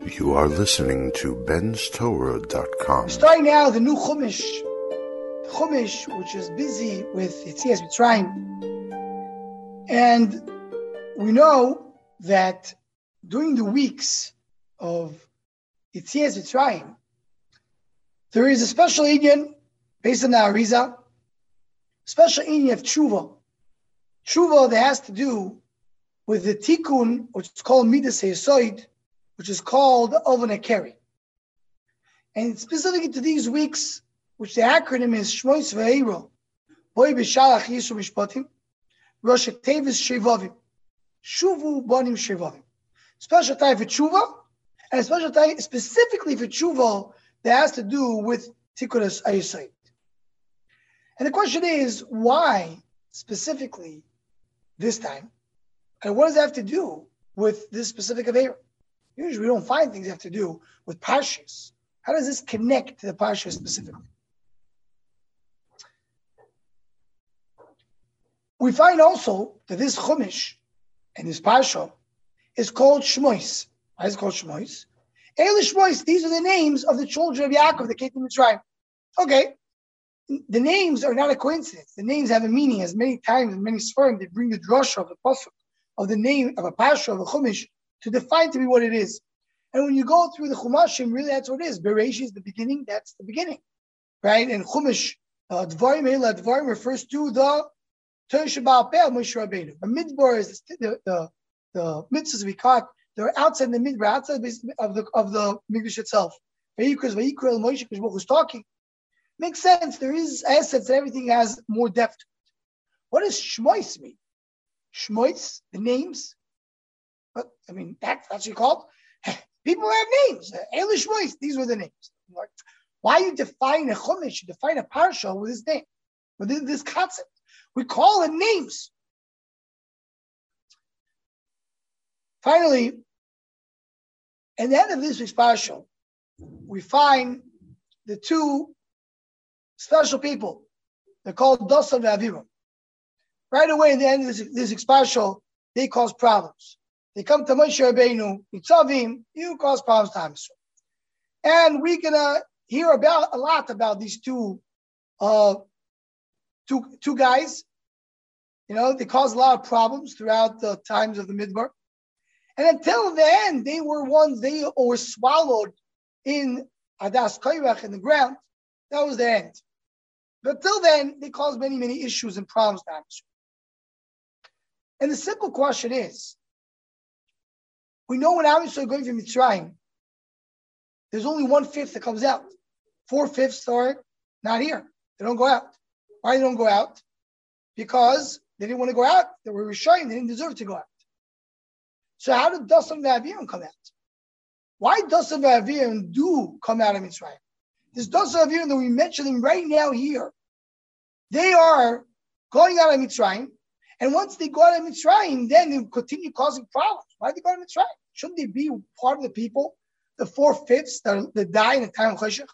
You are listening to benstorah.com. Starting now the new Chumash, which is busy with Yetzias Mitzrayim. And we know that during the weeks of Yetzias Mitzrayim, there is a special inyan based on the Arizal, special inyan of Tshuva. Tshuva that has to do with the Tikkun, which is called Midas HaYesod, which is called Oven HaKeri. And specifically to these weeks, which the acronym is Shmois V'Eiro, Boi B'Shalach Yisro Mishpatim, Rosh Tevis Shevavim, Shuvu Bonim Shevavim. Special time for Tshuva, and a special time specifically for Tshuva that has to do with Tikkun HaYesod. And the question is, why specifically this time? And what does that have to do with this specific Aveira? Usually we don't find things that have to do with Parshas. How does this connect to the Parsha specifically? We find also that this Chumash and this Parsha is called Shmois. Why is it called Shmois? Eile Shmois, these are the names of the children of Yaakov that came to Mitzrayim. Okay, the names are not a coincidence. The names have a meaning, as many times in many Sfarim they bring the drasha of the pasuk of the name of a Parsha, of a Chumash, to define to be what it is. And when you go through the Chumashim, really that's what it is. Bereishis is the beginning, that's the beginning. Right? And Chumash, Dvarim Eila Dvarim refers to the Torah Sheba'al Peh of Moshe Rabbeinu. The Midbar is the mitzvahs we caught. They're outside the Midbar, outside of the Mikdash itself. Vayikras, Vayikra, Moshe, because who's talking. Makes sense. There is assets and everything has more depth to it. What does Shmois mean? Shmois, the names. But I mean, that's actually called. People have names. Eile Shmois, these were the names. Why you define a Chumash, you define a Parsha with his name, with this concept? We call it names. Finally, at the end of this week's Parsha, we find the two special people. They're called Dasan and Aviram. Right away at the end of this week's Parsha, they cause problems. They come to Moshe Rabbeinu, Nitzavim, you cause problems to Israel. And we're gonna hear a lot about these two guys. You know, they caused a lot of problems throughout the times of the Midbar. And until the end, they were swallowed in Adas Kairach in the ground. That was the end. But till then, they caused many, many issues and problems to Israel. And the simple question is, we know when Am Yisrael going from Mitzrayim, there's only 1/5 that comes out. 4/5 are not here. They don't go out. Why they don't go out? Because they didn't want to go out. They were Rishayim. They didn't deserve to go out. So how did Dasan V'Aviram come out? Why Dasan V'Aviram do come out of Mitzrayim? This Dasan V'Aviram that we mentioned right now here, they are going out of Mitzrayim. And once they go out of Mitzrayim, then they continue causing problems. Why did they go out of Mitzrayim? Shouldn't they be part of the people, the 4/5 that die in the time of Cheshach?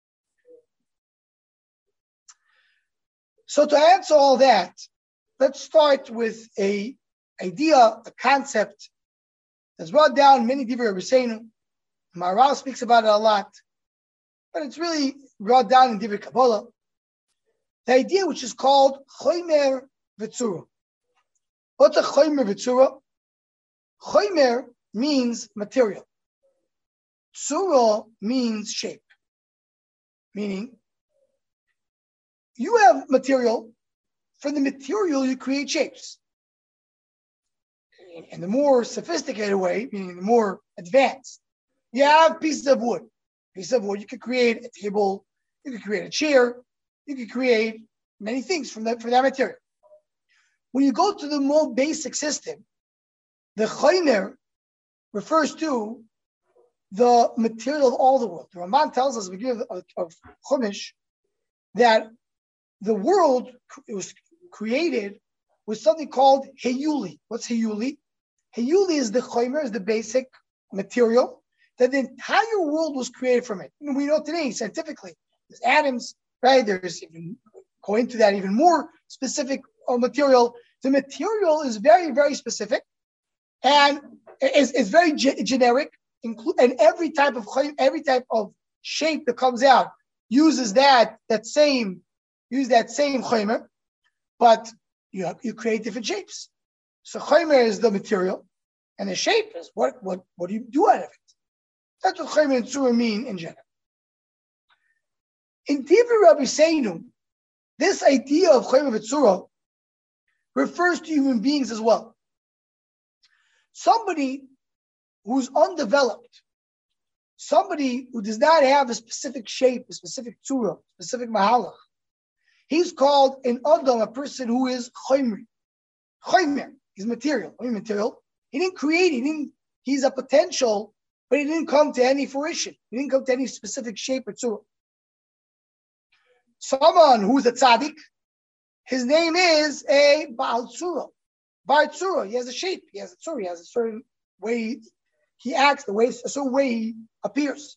So to answer all that, let's start with a idea, a concept that's brought down in many Divrei Rabbeinu. Maharal speaks about it a lot, but it's really brought down in Divrei Kabbalah. The idea which is called Chomer V'Tzura. What's a Chomer V'Tzura? Chomer means material. Tzura means shape. Meaning, you have material. For the material, you create shapes. In the more sophisticated way, meaning the more advanced, you have pieces of wood. Pieces of wood, you could create a table, you could create a chair, you could create many things from that material. When you go to the more basic system, the Chomer refers to the material of all the world. The Ramban tells us at the beginning of Chumash that the world was created with something called Heyuli. What's Heyuli? Heyuli is the Chomer, is the basic material that the entire world was created from it. And we know today, scientifically, there's atoms, right? There's even, going to that even more specific material. The material is very, very specific and is very generic. and every type of shape that comes out uses that same chomer, but you create different shapes. So chomer is the material, and the shape is what do you do out of it? That's what chomer and tzura mean in general. In Divrei Rabbi Seinu, this idea of chomer and tzura refers to human beings as well. Somebody who's undeveloped, somebody who does not have a specific shape, a specific tzura, a specific mahalach, he's called an adam, a person who is chomer. Chomer, he's material. He didn't create, he's a potential, but he didn't come to any fruition. He didn't come to any specific shape or tzura. Someone who's a tzaddik, his name is a Baal Tzura. Baal Tzura, he has a shape, he has a tzura, he has a certain way he acts, a certain way he appears.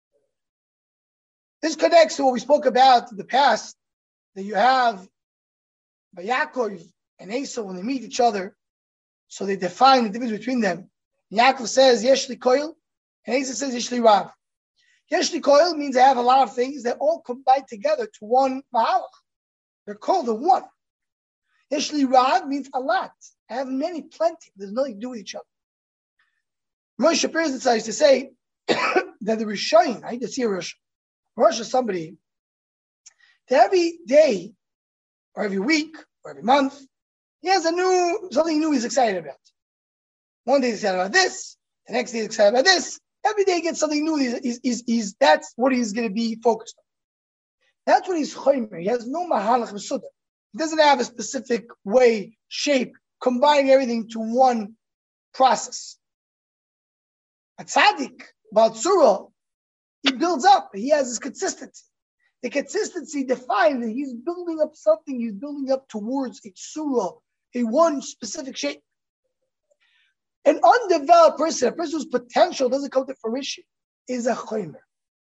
This connects to what we spoke about in the past, that you have Yaakov and Esau when they meet each other, so they define the difference between them. Yaakov says, Yeshli Koil, and Esau says, Yeshli Rav. Yeshli Koil means I have a lot of things that all combine together to one Mahalach. They're called the one. Yeshli Rav means a lot. I have plenty. There's nothing to do with each other. Moshe Peres used to say that the Rishayin, I need to see a Rosh. Rosh is somebody that every day, or every week, or every month, he has something new he's excited about. One day he's excited about this, the next day he's excited about this. Every day he gets something new. That's what he's going to be focused on. That's what he's chomer. He has no mahalach v'suda. He doesn't have a specific way, shape, combining everything to one process. A tzaddik, Baal Tzura, he builds up. He has his consistency. The consistency defines that he's building up something. He's building up towards a tzura, a one specific shape. An undeveloped person, a person whose potential doesn't come to fruition, is a chomer.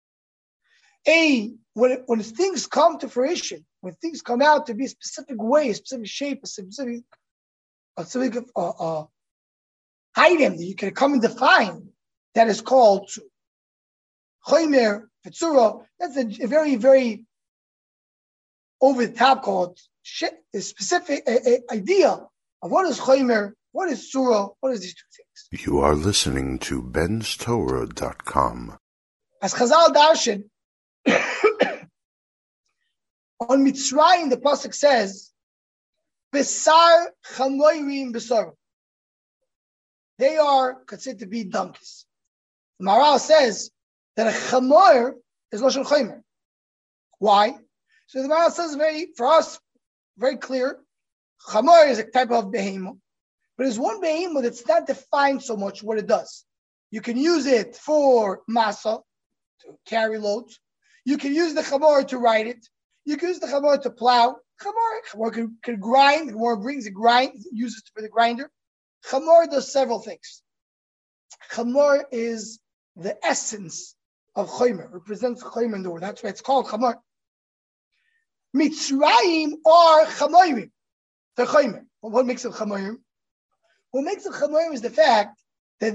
When things come to fruition, when things come out to be a specific way, a specific shape, a specific item that you can come and define, that is called chomer, tzura. That's a very, very over the top called a specific idea of what is chomer, what is tzura, what is these two things. You are listening to benstorah.com. As Chazal Darshan, on Mitzrayim, the pasuk says, "Besar chamorim besar." They are considered to be donkeys. The Maharal says that a chamor is lashon chomer. Why? So the Maharal says for us very clear. Chamor is a type of behemoth, but there's one behemoth that's not defined so much what it does. You can use it for masa, to carry loads. You can use the chamor to ride it. You can use the chamor to plow. Chamor can grind. The chamor brings a grind, uses it for the grinder. Chamor does several things. Chamor is the essence of chomer, represents chomer in the word. That's why it's called chamor. Mitzrayim are chamorim. They're chomer. What makes them chamorim? What makes them chamorim is the fact that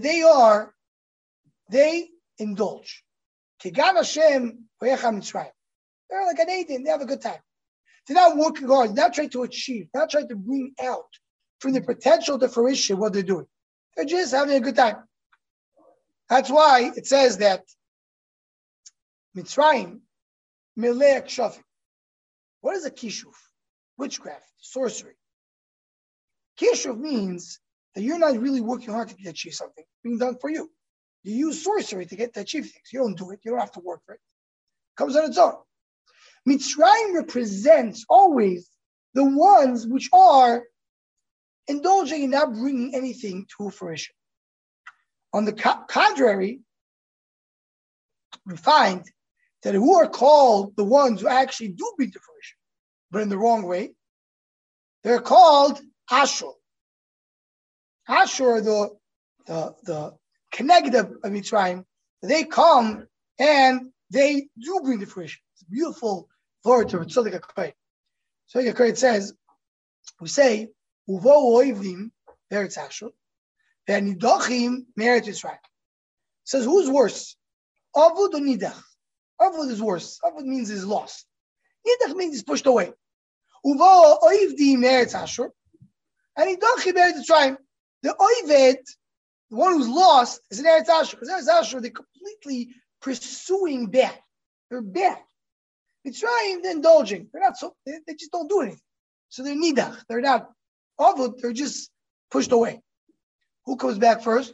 they indulge. Kigan Hashem hoyecha Mitzrayim. They're like an Eden. They have a good time. They're not working hard. They're not trying to achieve. They're not trying to bring out from the potential to fruition what they're doing. They're just having a good time. That's why it says that Mitzrayim milei kshafim. What is a kishuv? Witchcraft, sorcery. Kishuv means that you're not really working hard to achieve something being done for you. You use sorcery to achieve things. You don't do it. You don't have to work for it. It comes on its own. Mitzrayim represents always the ones which are indulging in not bringing anything to fruition. On the contrary, we find that who are called the ones who actually do bring to fruition, but in the wrong way, they're called Ashur. Ashur, the Keneged of Mitzrayim, they come and they do bring to fruition. It's a beautiful word to Tzaddik HaKohen. Tzaddik HaKohen says, we say, Uvo oivdim Eretz Ashur, ve'anidochim me'Eretz Yisrael. says, who's worse? Avud or Nidach? Avud is worse. Avud means he's lost. Nidach means he's pushed away. Uva oivdi meretz Ashur, and Idachi meretz Mitzrayim. The oived, the one who's lost, is an Eretz Ashur. Because Eretz Ashur, they're completely pursuing bad. They're bad. Mitzrayim, they're indulging. They're not so. They just don't do anything. So they're Nidach. They're not Avud. They're just pushed away. Who comes back first?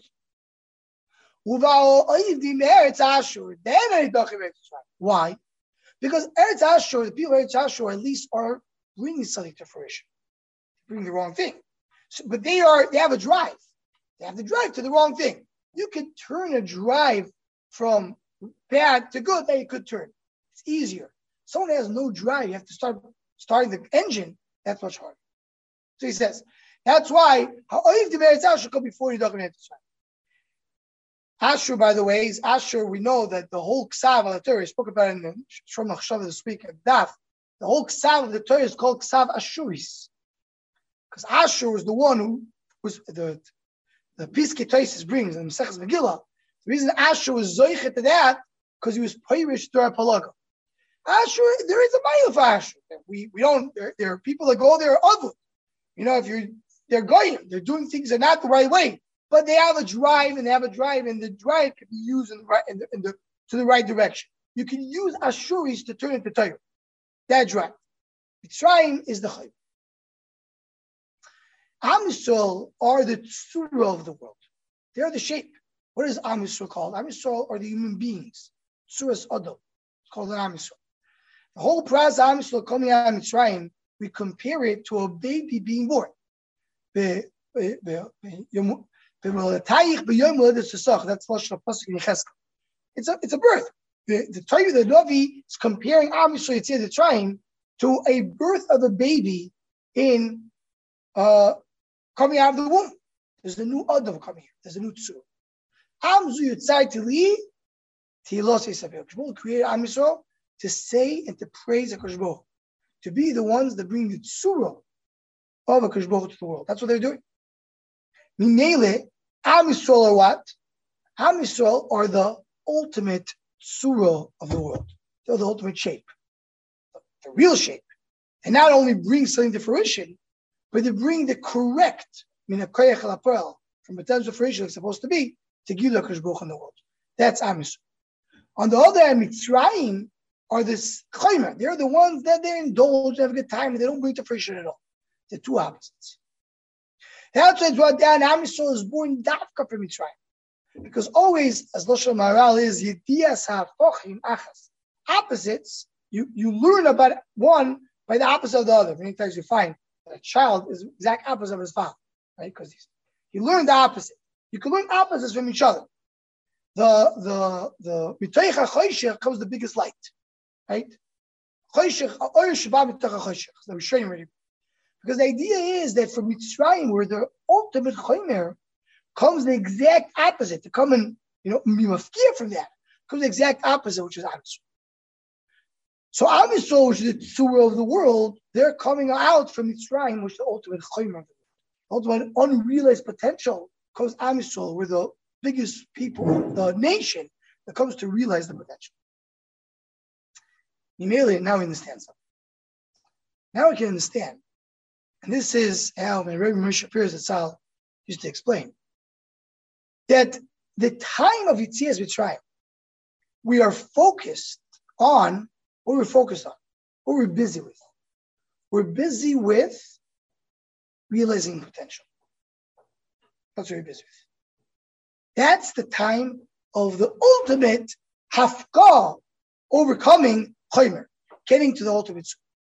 Why? Because Eretz Ashur, the people of Eretz Ashur at least are bringing something to fruition. Bringing the wrong thing. So, but they have a drive. They have the drive to the wrong thing. You can turn a drive from bad to good, that you could turn. It's easier. Someone has no drive, you have to starting the engine, that's much harder. So he says, that's why Ha'oiv di Eretz Ashur come before you don't have to try. Ashur, by the way, is Ashur. We know that the whole Ksav of the Torah, I spoke about it in the Shom Machshava this week at Daf. The whole Ksav of the Torah is called Ksav Ashuris. Because Ashur was the one who was the Piskei Tosfos brings in Maseches Megillah. The reason Ashur was Zoichet to that, because he was Pirish Dor Palaga. Ashur, there is a mile for Ashur. We don't, there are people that go there other. You know, they're going, they're doing things that are not the right way. But they have a drive, and the drive can be used to the right direction. You can use Ashuris to turn into Torah. That drive. Mitzrayim is the Chayv. Am Yisrael are the Tzura of the world. They are the shape. What is Am Yisrael called? Am Yisrael are the human beings. Tzuras Adam. It's called an Am Yisrael. The whole process of Am Yisrael coming out of Mitzrayim, we compare it to a baby being born. That's Pasuk in Yechezkel. It's a birth. The Torah, the Navi is comparing Am Yisrael Yitzhak Mitzrayim to a birth of a baby in coming out of the womb. There's a new Adam coming here. There's a new Tzur. Am Zu Yitzai Tili Tilos Yisabel. Kishbol created Am Yisrael to say and to praise HaKadosh Baruch Hu, to be the ones that bring the Tzura of HaKadosh Baruch Hu to the world. That's what they're doing. Minele, Am Yisrael are what? Am Yisrael are the ultimate Tzura of the world. They're the ultimate shape. The real shape. And not only bring something to fruition, but they bring the correct, from the terms of fruition it's supposed to be, to give the HaKadosh Baruch Hu in the world. That's Am Yisrael. On the other hand, Mitzrayim are this Chaymer. They're the ones that they indulge, have a good time, and they don't bring to fruition at all. They're two opposites. That's why it's brought down. Am Yisrael is born dafka from Mitzrayim. Because always, as Lashon Maharal is, Yediyas ha'afochim achas. Opposites, you learn about one by the opposite of the other. Many times you find that a child is the exact opposite of his father, right? Because he learned the opposite. You can learn opposites from each other. The Mitoich HaChoshech comes the biggest light, right? Choshech, Or Shabbat Mitoich HaChoshech. So we're showing already. Because the idea is that from Mitzrayim, where the ultimate Chomer, comes the exact opposite. To come and, be mafkir from that, comes the exact opposite, which is Am Yisrael. So Am Yisrael, which is the Tzura of the world, they're coming out from Mitzrayim, which is the ultimate Chomer of the world. Ultimate unrealized potential comes Am Yisrael, where the biggest people, the nation, that comes to realize the potential. Now we understand something. Now we can understand. And this is how my Rebbe Moshe Peres Zatzal used to explain that the time of Yetzias Mitzrayim, we are focused on what we're focused on, what we're busy with. We're busy with realizing potential. That's what we're busy with. That's the time of the ultimate hafkah, overcoming chaymer, getting to the ultimate.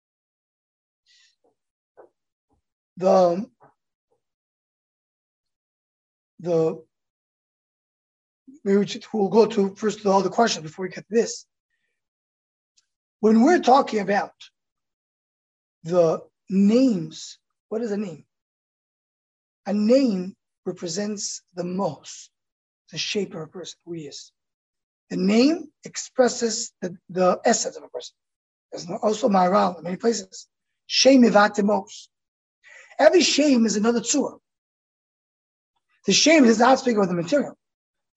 We'll go to first all the questions before we get to this. When we're talking about the names, what is a name? A name represents the most, the shape of a person, who he is. The name expresses the essence of a person. There's also Maharal in many places. Shem Mivatemos. Every shame is another tzura. The shame is not speaking of the material.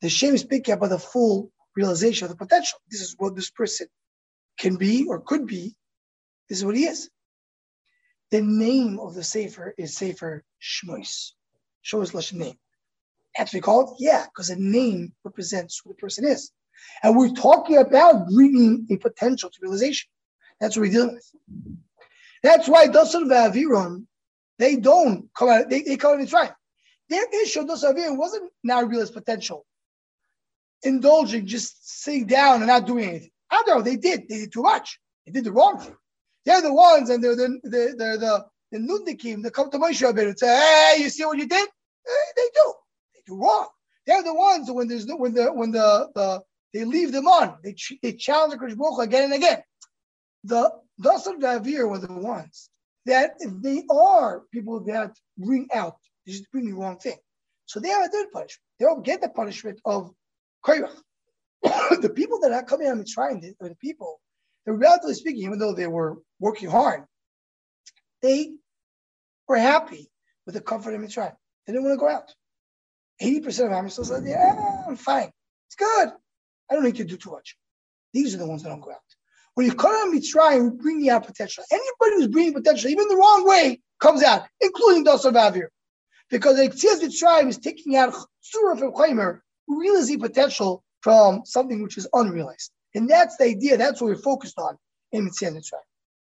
The shame is speaking about the full realization of the potential. This is what this person can be or could be. This is what he is. The name of the Sefer is Sefer Shmois. Shmois Lashon name. That's what we call it? Yeah, because a name represents who the person is. And we're talking about bringing a potential to realization. That's what we're dealing with. That's why Dasan V'Aviram, they don't come out, they come out and try. Their issue of Dasan V'Aviram wasn't now realized potential. Indulging, just sitting down and not doing anything. I know they did too much. They did the wrong thing. They're the ones, and they're the nudnikim that come to Moshe Rabbeinu and say, "Hey, you see what you did?" They do wrong. They're the ones when they leave them on, they challenge the Kodesh Baruch Hu again and again. The Dasan V'Avir were the ones that if they are people that bring out, they just bring the wrong thing. So they are a third punishment. They don't get the punishment of Koyrach. The people that are coming out of Mitzrayim, the people, they're relatively speaking, even though they were working hard, they were happy with the comfort of Mitzrayim. They didn't want to go out. 80% of Am Yisrael said, "Yeah, I'm fine. It's good. I don't need to do too much." These are the ones that don't go out. When you come out of Mitzrayim, bringing out potential. Anybody who's bringing potential, even the wrong way, comes out, including Dasan V'Avir. Because the Yetzias Mitzrayim is taking out Surah from Chaimer, realizing potential from something which is unrealized. And that's the idea. That's what we're focused on in Yetzias Mitzrayim.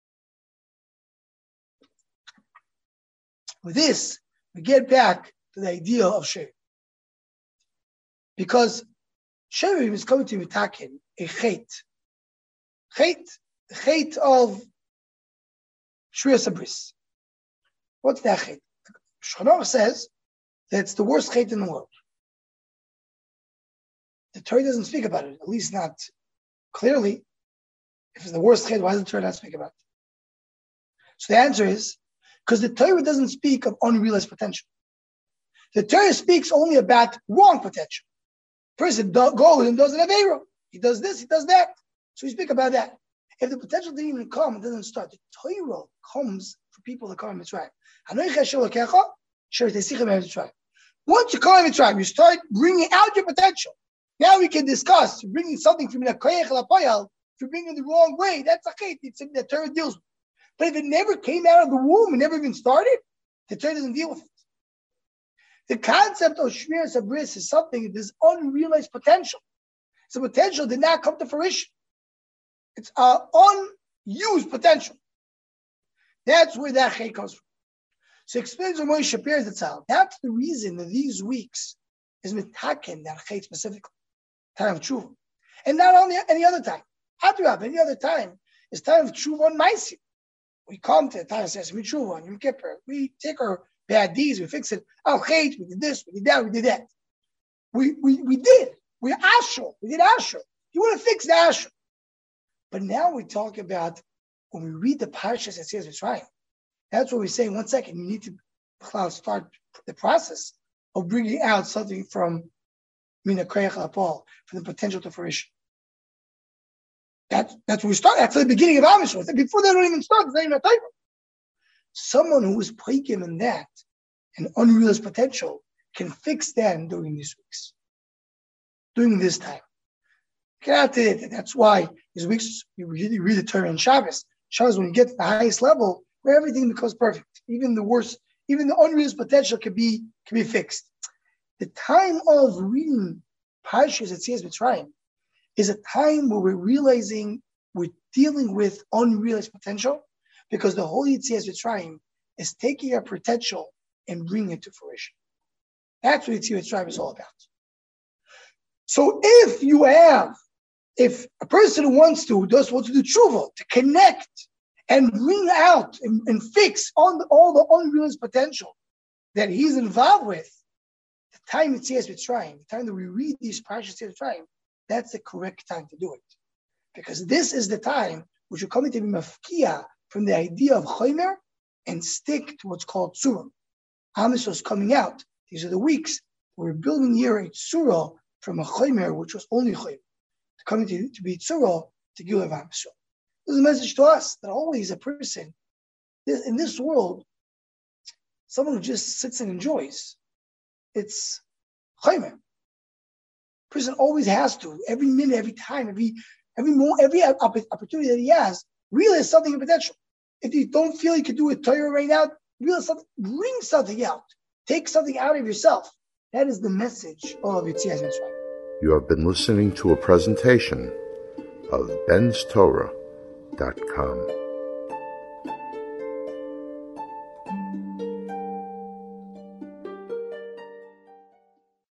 With this, we get back to the idea of Shev. Because Shev is coming to Mitakin, a chait. The chait of Shriya Sabris. What's that chait? Shulchan says that it's the worst chait in the world. The Torah doesn't speak about it, at least not clearly. If it's the worst chait, why does the Torah not speak about it? So the answer is because the Torah doesn't speak of unrealized potential. The Torah speaks only about wrong potential. Person goes and does an Aveiro. He does this, he does that. So we speak about that. If the potential didn't even come, it doesn't start. The Torah comes for people that come in Mitzrayim. Once you come in Mitzrayim, you start bringing out your potential. Now we can discuss bringing something from the koyach lapayal. If you're bringing it the wrong way, that's a chait. It's something that Torah deals with. But if it never came out of the womb, it never even started, the Torah doesn't deal with it. The concept of Shmiras Habris is something that is unrealized potential. So potential did not come to fruition. It's unused potential. That's where that chait comes from. So explains when Moshe Shapir the child. That's the reason that these weeks is mitaken that chait specifically, time of tshuva, and not only any other time. Any other time is time of tshuva on Ma'asim. We come to the time of Sesame Tshuva on Yom Kippur. We take our bad deeds, we fix it. Oh, chait, we did this, we did that, we did that. We did. We're ashur. We did ashur. You want to fix the ashur. But now we talk about when we read the parashas that says Mitzrayim. That's what we say. 1 second, you need to start the process of bringing out something from Mina Koyach Lapal, from the potential to fruition. That's where we start. That's the beginning of Am Yisrael. Before they don't even start, it's not even a type. Someone who is peikim in that and unrealized potential can fix that during these weeks, during this time. That's why these weeks you read the Torah in Shabbos. Shabbos, when you get to the highest level, where everything becomes perfect, even the worst, even the unrealized potential can be fixed. The time of reading Parashas Yetzias Mitzrayim is a time where we're realizing we're dealing with unrealized potential, because the whole Yetzias Mitzrayim is taking our potential and bringing it to fruition. That's what Yetzias Mitzrayim is all about. So if a person wants to do tshuva, to connect and bring out and fix on all the unrealized potential that he's involved with, the time Yetzias Mitzrayim, the time that we read these Parashas Yetzias Mitzrayim, that's the correct time to do it. Because this is the time which you're coming to be mafkia from the idea of chomer and stick to what's called tzura. Am Yisrael is coming out. These are the weeks we're building here a tzura from a chomer which was only chomer, coming to be tzura to give Am Yisrael. This is a message to us that always a person in this world, someone who just sits and enjoys, it's chomer. person always has to, every minute, every time, every opportunity that he has, realize something in potential. If you don't feel you can do a Torah right now, realize something, bring something out. Take something out of yourself. That is the message of Yetzias Mitzrayim. You have been listening to a presentation of benstorah.com.